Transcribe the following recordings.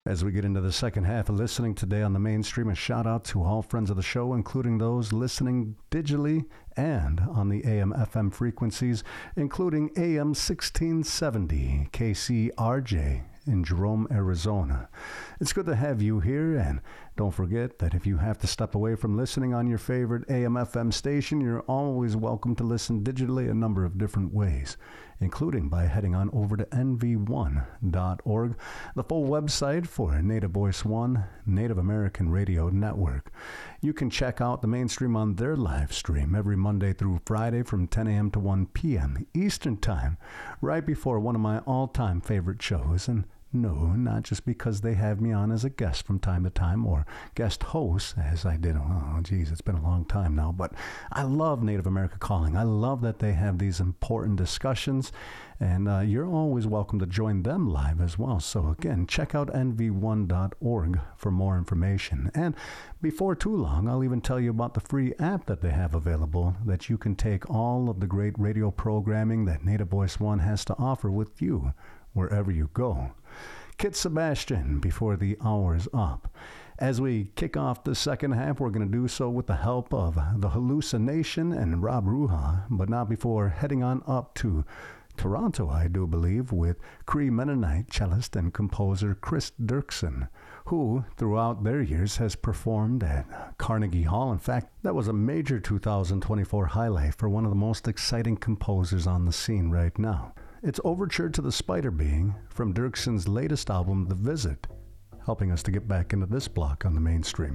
As we get into the second half of listening today on the mainstream, a shout out to all friends of the show, including those listening digitally and on the AM FM frequencies, including AM 1670 KCRJ in Jerome, Arizona. It's good to have you here, and don't forget that if you have to step away from listening on your favorite AM FM station, you're always welcome to listen digitally a number of different ways, including by heading on over to nv1.org, the full website for Native Voice One, Native American Radio Network. You can check out the mainstream on their live stream every Monday through Friday from 10 a.m. to 1 p.m. Eastern Time, right before one of my all-time favorite shows. And no, not just because they have me on as a guest from time to time or guest host, as I did. Oh, geez, it's been a long time now. But I love Native America Calling. I love that they have these important discussions, and you're always welcome to join them live as well. So again, check out nv1.org for more information. And before too long, I'll even tell you about the free app that they have available that you can take all of the great radio programming that Native Voice One has to offer with you wherever you go. Kit Sebastian before the hour's up. As we kick off the second half, we're going to do so with the help of the Hallucination and Rob Ruha, but not before heading on up to Toronto, I do believe, with Cree Mennonite cellist and composer Chris Dirksen, who, throughout their years, has performed at Carnegie Hall. In fact, that was a major 2024 highlight for one of the most exciting composers on the scene right now. It's Overture to the Spider Being from Dirksen's latest album, The Visit, helping us to get back into this block on the mainstream.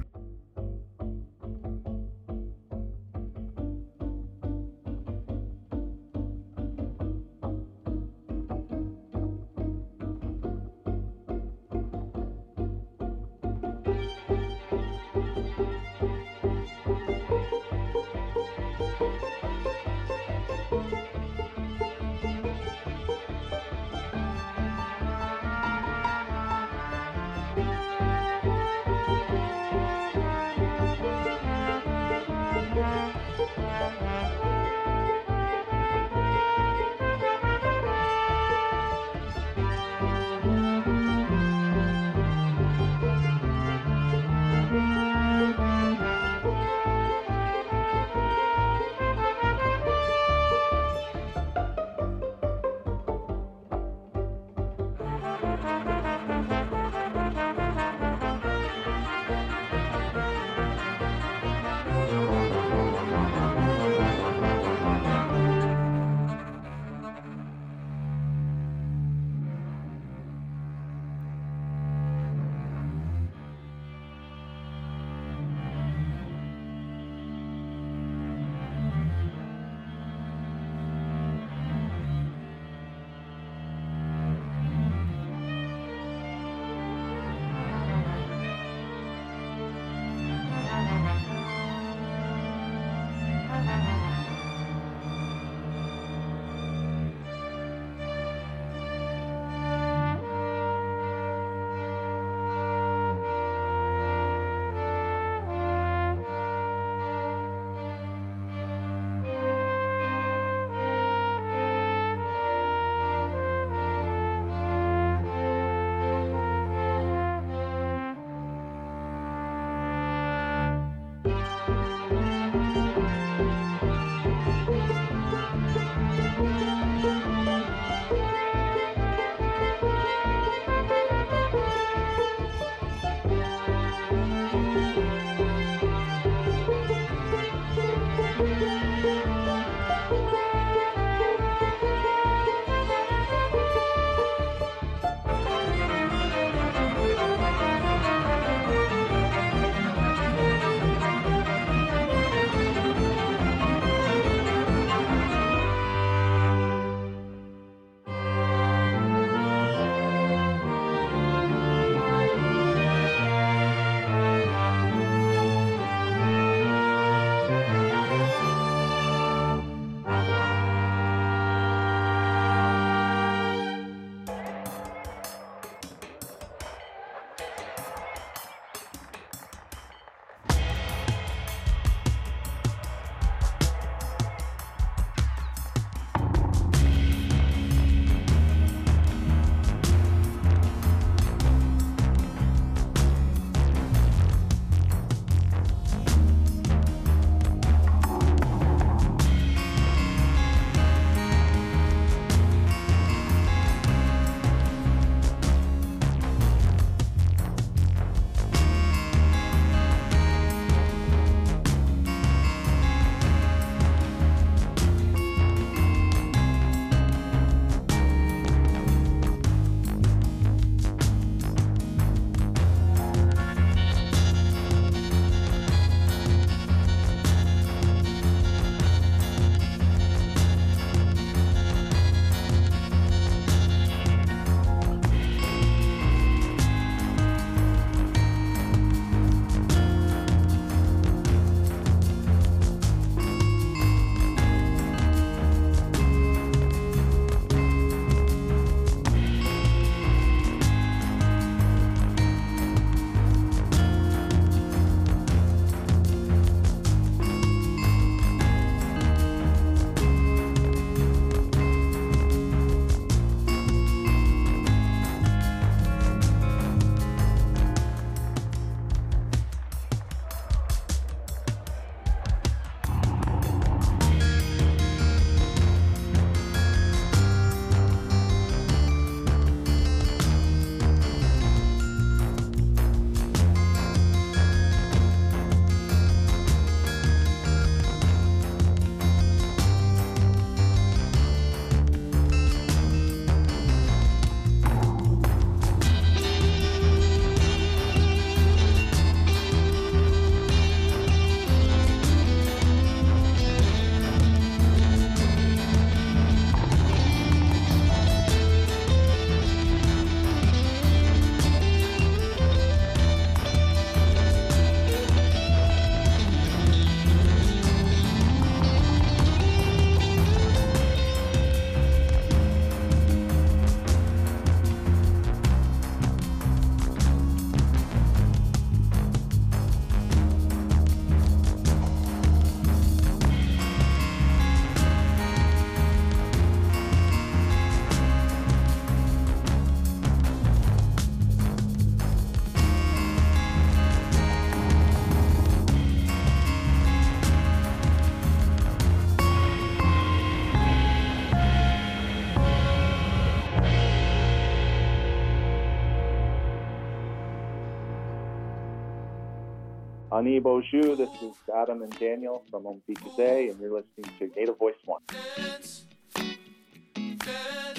Ani Bonjour, this is Adam and Daniel from Omtikase, and you're listening to Native Voice One. Dance, dance,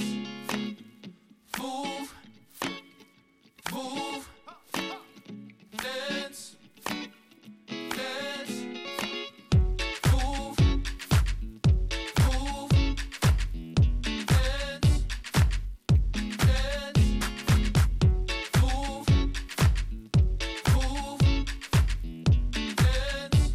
move, move, dance, dance, move, move, dance, dance, move, move, dance,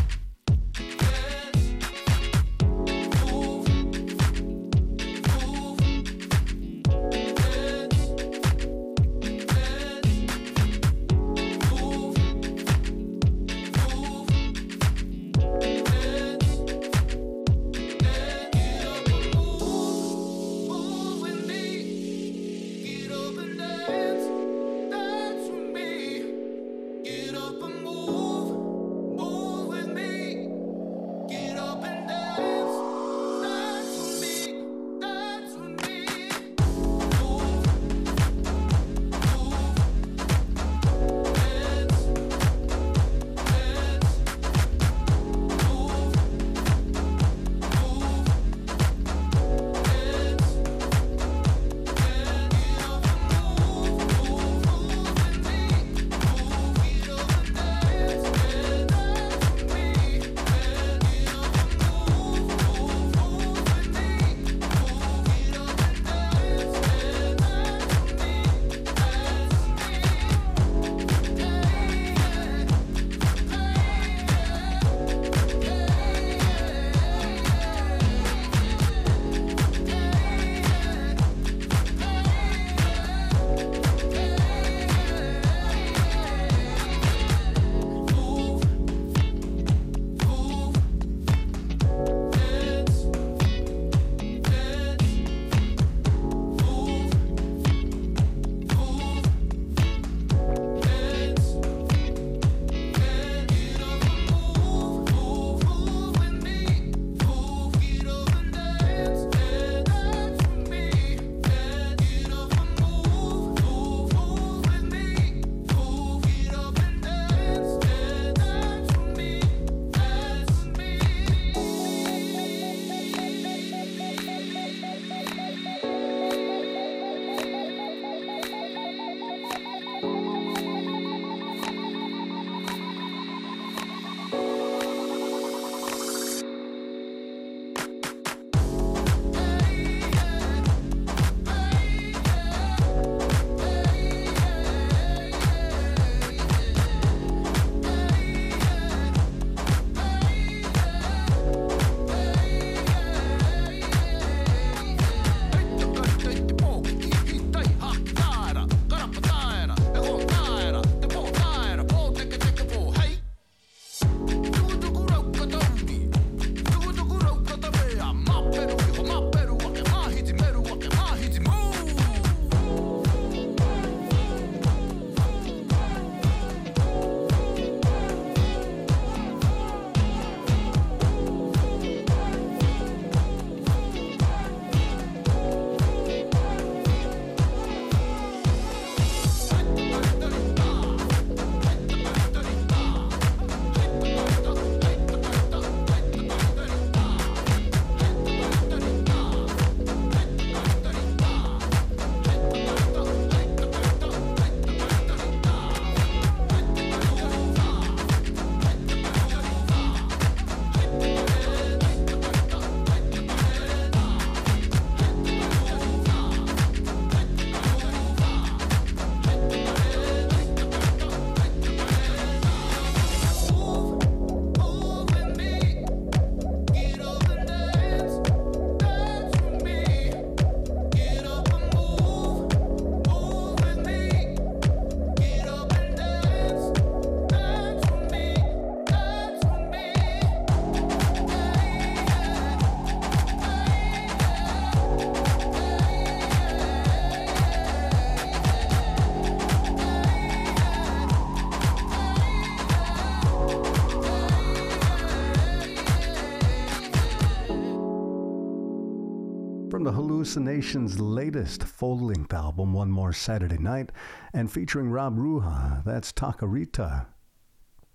from the Hallucinations' latest full-length album, One More Saturday Night, and featuring Rob Ruha, that's Takarita.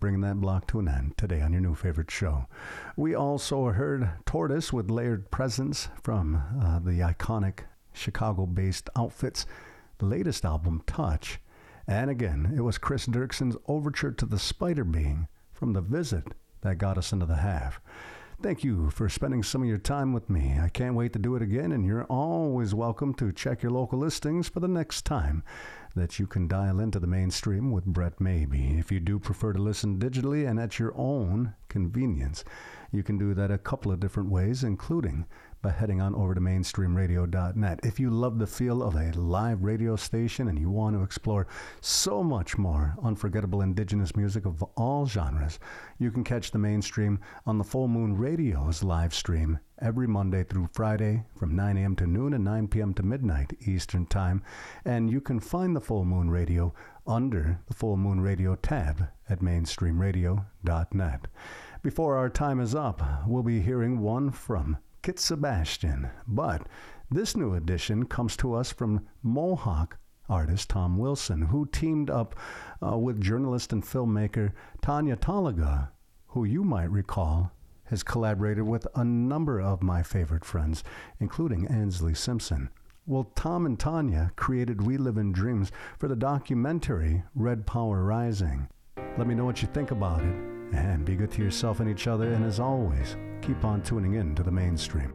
bringing that block to an end today on your new favorite show. We also heard Tortoise with Layered Presence from the iconic Chicago-based Outfits' latest album, Touch. And again, it was Chris Dirkson's Overture to the Spider Being from The Visit that got us into the half. Thank you for spending some of your time with me. I can't wait to do it again, and you're always welcome to check your local listings for the next time that you can dial into the mainstream with Brett Maybe. If you do prefer to listen digitally and at your own convenience, you can do that a couple of different ways, including by heading on over to mainstreamradio.net. If you love the feel of a live radio station and you want to explore so much more unforgettable indigenous music of all genres, you can catch the Mainstream on the Full Moon Radio's live stream every Monday through Friday from 9 a.m. to noon and 9 p.m. to midnight Eastern Time. And you can find the Full Moon Radio under the Full Moon Radio tab at mainstreamradio.net. Before our time is up, we'll be hearing one from Kit Sebastian, but this new edition comes to us from Mohawk artist Tom Wilson, who teamed up with journalist and filmmaker Tanya Talaga, who you might recall has collaborated with a number of my favorite friends, including Ansley Simpson. Well, Tom and Tanya created We Live in Dreams for the documentary Red Power Rising. Let me know what you think about it, and be good to yourself and each other, and as always, keep on tuning in to the Mainstream.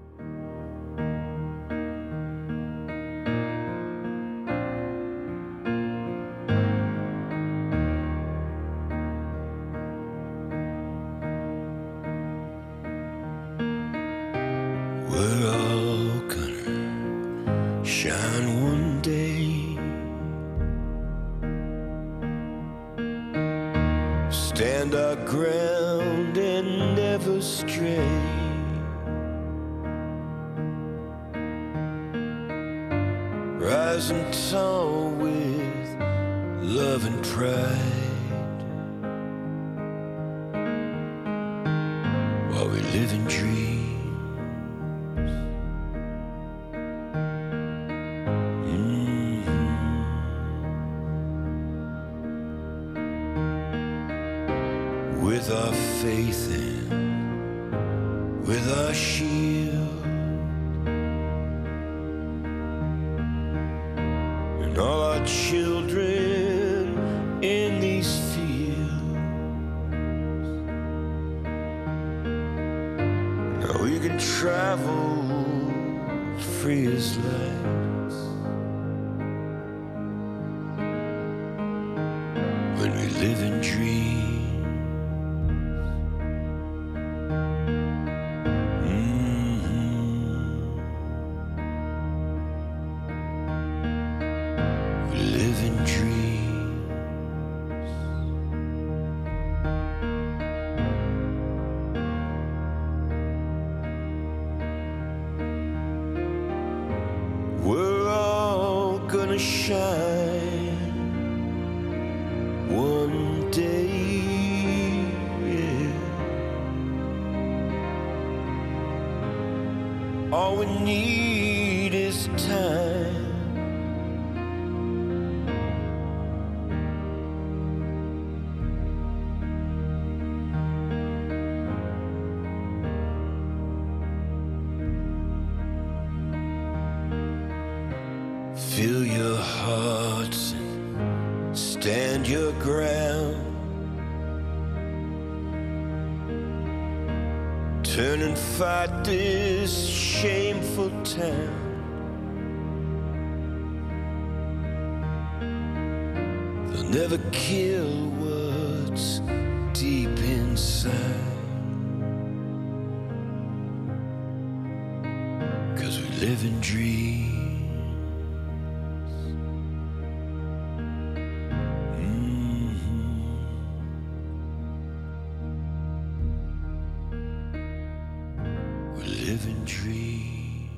We're all gonna shine one day, stand our ground and never stray. Rising tall with love and pride, while we live in dreams. With our faith in, with our shield, and all our children in these fields. Now we can travel free as lights when we live in dreams. We're all gonna shine one day, yeah. All we need is time. Fill your hearts and stand your ground. Turn and fight this shameful town. They'll never kill what's deep inside, 'cause we live in dreams. Live in dreams.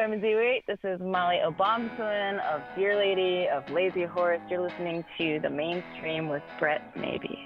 Kwemziwi. This is Molly Obamswin of Dear Lady of Lazy Horse. You're listening to The Mainstream with Brett Maybe.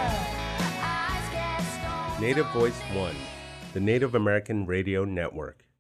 Native Voice One, the Native American Radio Network.